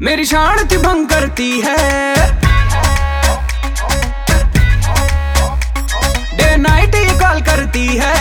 मेरी शांति भंग करती है। डे नाइट ये कॉल करती है।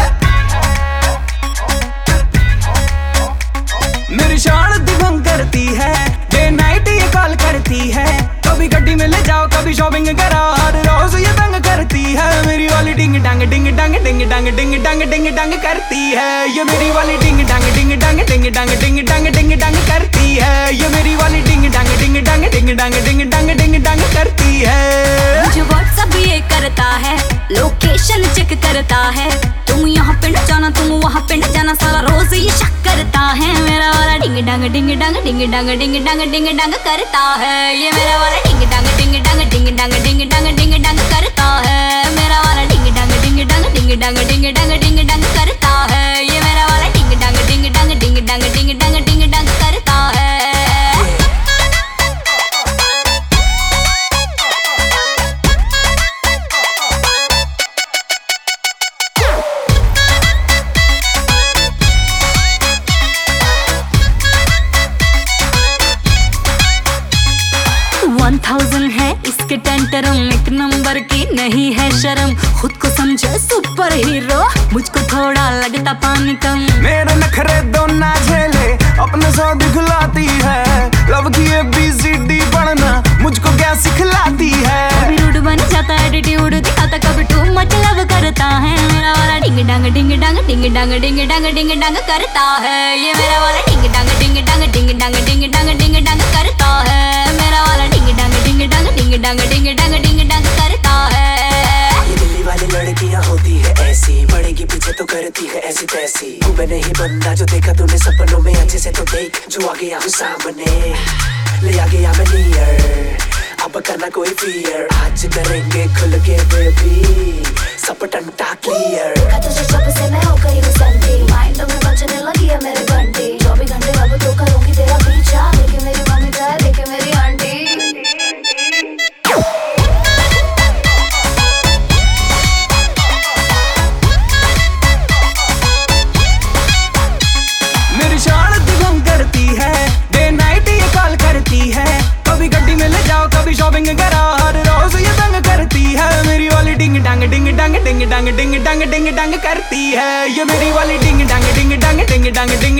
मेरी शांति भंग करती है। डे नाइट ये कॉल करती है। कभी गड्डी में ले जाओ, कभी शॉपिंग कराओ, हर रोज ये तंग करती है। मेरी वाली डिंग डांग डिंग डांग डिंग डांग डिंग डांग डिंग डांग करती है। ये मेरी वाली डिंग डांग डिंग डांग डिंग डांग डिंग डांग डिंग डांग करती है। ये मेरी वाली डिंग डांग डिंग डांग डिंग डांग डिंग डांग डिंग डांग करती है। मुझे व्हाट्सएप ये करता है, लोकेशन चेक करता है। तुम यहाँ पे न जाना, तुम वहाँ पे न जाना, सारा रोज ये शक करता है। मेरा वाला डिंग डांग डिंग डांग डिंग डांग डिंग डांग डिंग डांग करता है। ये मेरा वाला डिंग डांग डिंग डांग डिंग डांग डिंग डांग डिंग डांग करता है। मेरा वाला डिंग डांग डिंग डांग डिंग डांग डिंग डांग डिंग डांग करता है। ये मेरा वाला डिंग डांग डिंग डांग डिंग डांग डिंग डांग डिंग डांग करता है। है इसके टेंटरम, एक नंबर की नहीं है शर्म। खुद को समझे सुपर हीरो, मुझको थोड़ा लगता पानी कम। मेरे नखरे दो ना झेले, अपने सौ दिखलाती है। लव की ABCD पढ़ना मुझको क्या सिखलाती है। कभी रूड बन जाता है, एटीट्यूड दिखाता, कभी टू मच लव करता है। मेरा वाला डिंग डांग डिंग डांग डिंग डांग डिंग डांग डिंग डांग करता है। ये मेरा वाला डिंग डांग डिंग डांग डिंग डांग डिंग डांग डिंग डांग करता है। मेरा वाला डिंग डांग डिंग डांग डिंग डांग डिंग डांग डिंग डांग करता है। ये दिल्ली वाली लड़कियां होती है ऐसी, बढ़ेगी पीछे तो करती है ऐसी तैसी। तू मैं नहीं बंदा जो देखा तूने सपनों में, अच्छे से तो देख जो आ गया हूँ सामने, ले आ गया मैं नियर। अब करना कोई फियर, आज करेंगे खुल के बेबी, सब टंटा क्लियर। तुझे जब से मैं हो गई हूँ संती, माइंड में बजने लगी है मेरे घंटी। 24 घंटे अब तो करूँगी तेरा पीछा, देखे मेरी मम्मी जाए, देखे मेरी आंटी। मेरी शांति भंग करती है। डे नाइट ये कॉल करती है। कभी गड्डी में ले जाओ, कभी शॉपिंग कराओ, हर रोज ये तंग करती है। मेरी वाली डिंग डांग डिंग डांग डिंग डांग डिंग डांग डिंग डांग करती है। ये मेरी वाली डिंग डांग डिंग डांग डिंग डांग डिंग